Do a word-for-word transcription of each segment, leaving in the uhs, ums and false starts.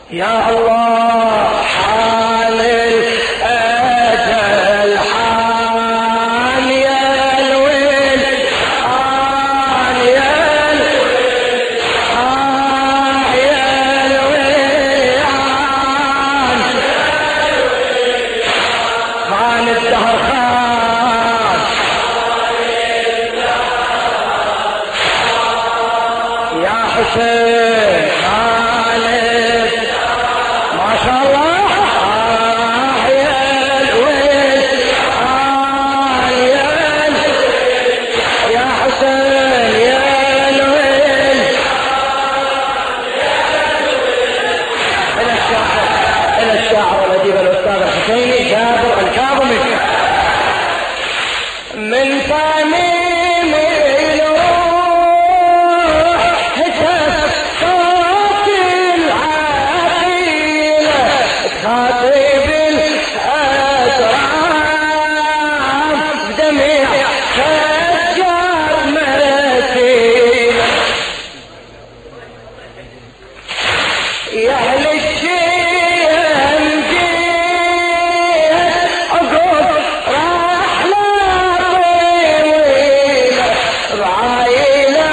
يا الله حال الأجل حال يا الويل حال يا الويل حال يا الويل خان الدهر خان يا حسين خالد ما شاء الله آه يا الويل آه يا الويل يا حسين يا الويل إلى الشاعر إلى الشاعر الأديب الأستاذ الحسيني جابر الكاظمي من صميم الروح هتف صوت العقيلة خاطب الأسرار بدمع فجر مرسيلة يا أهل الشيم جيت عقب رحلة طويلة بعايلة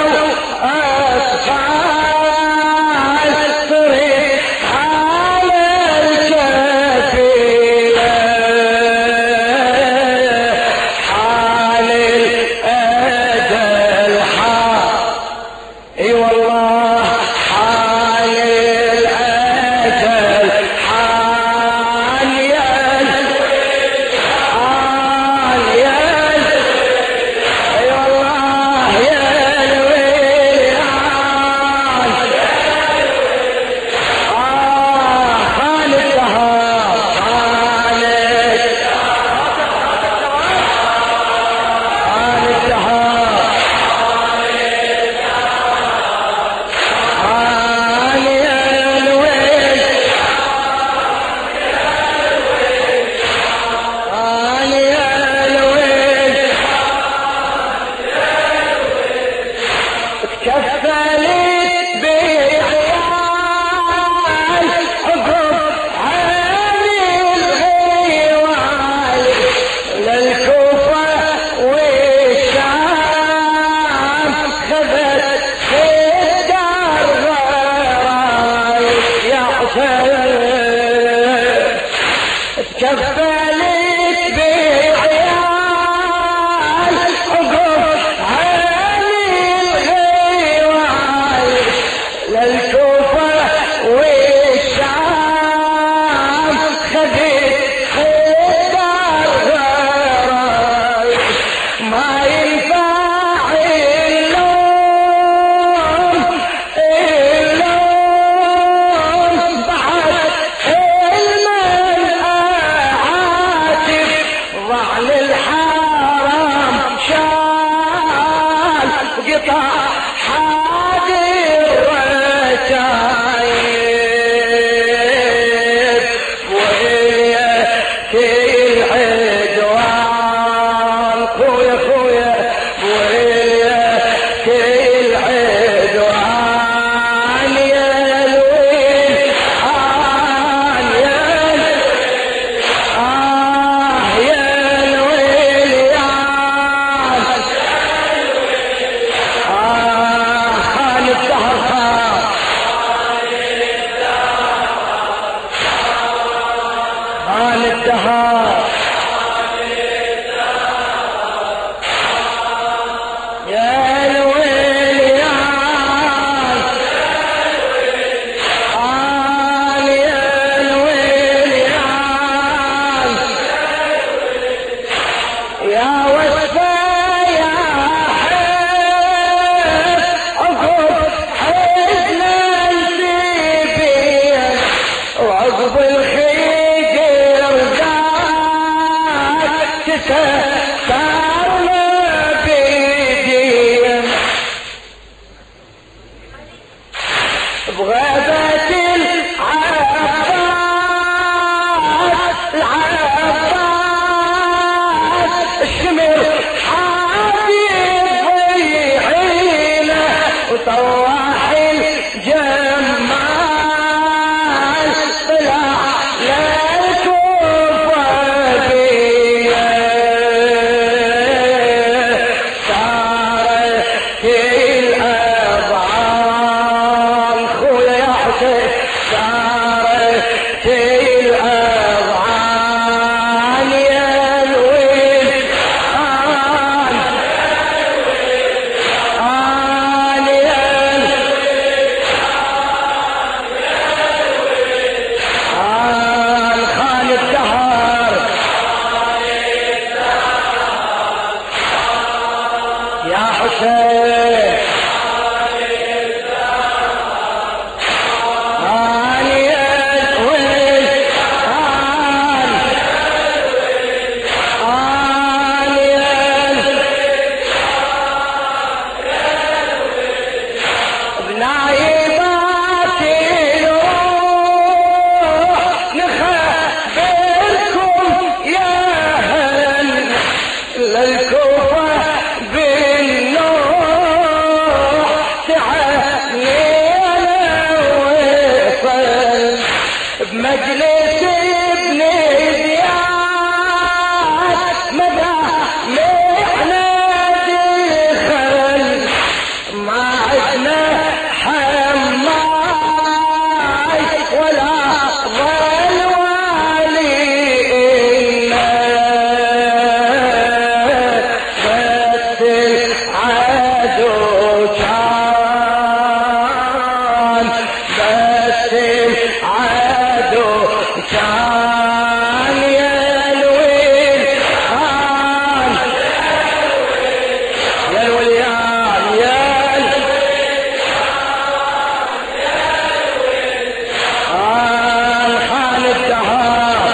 وأطفال صرت على الكفيلة حال الأجل حال اي والله حال الأجل حال يا الويل حال يا الويل اي والله يا الويل آه خان الدهر خان خان الدهر حال يا الويل حال يا الويل تكفلت بعيال عقب عامي الغيوال للكوفة والشام خذت في الدار غرايب يا حسين تكفلت بعيال عقب عامي الغيوال للكوفة والشام خذت في الدار غرايب ما ينفع اللوم اللوم بعد المن أعاتب ضعن الحرام شال قطع حاضر رشايب وهي العدوان خويا خويا وهي العدوان يا الويل حال يا الويل آه يا الويل يا آه خان الدهر خان خان الدهر يا الويل يا آل يا الويل يا يا وفا يا حيف عقب حزنا الزبير وعقب الخير زاد تسكرنا بيدين بغابة العباس العباس الشمر حافي ضيعينه وطواح الجمال مجلس ابن زياد مدى لحنا دخل ما عدنا حماي ولا ظل والينا بس العدو كان بس العدو كان يلوي كان يلوي يلوي خان خان الدهر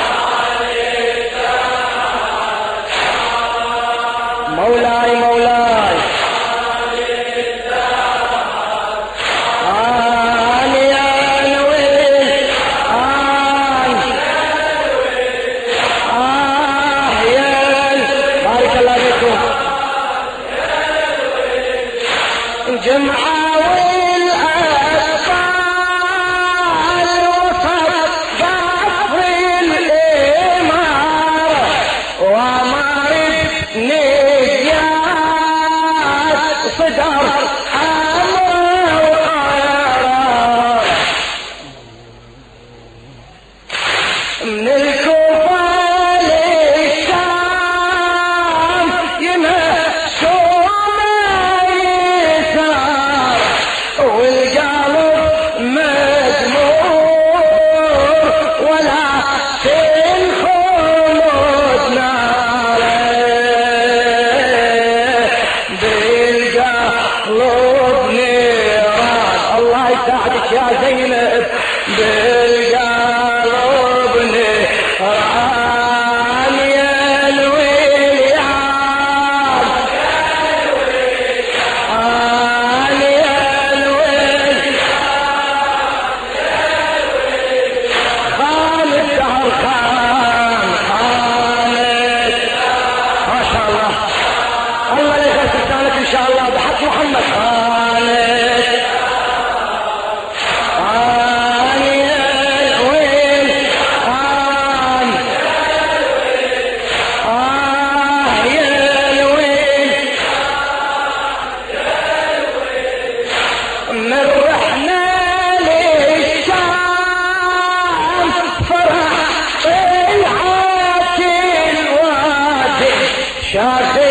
مولاي مولاي خان يلوي خان آه يل بارك الله فيكم جمعة والأطفال وسط قصر الإمارة ومر نجيات صدر أمر وقرار من الكوفة للشام يمشون يسار والقلب مدمور ولا تنخلد ناره بالقلب نيران الله يساعدك يا زينب بالقلب نيران يلوي اليام آن يلوي خان الدهر خان خانت ما شاء الله الله لا يغفر لسانك ان شاء الله بحق محمد خانت خان يلوي خان آه يلوي من رحنا للشام فرح طلعت الوادي شاف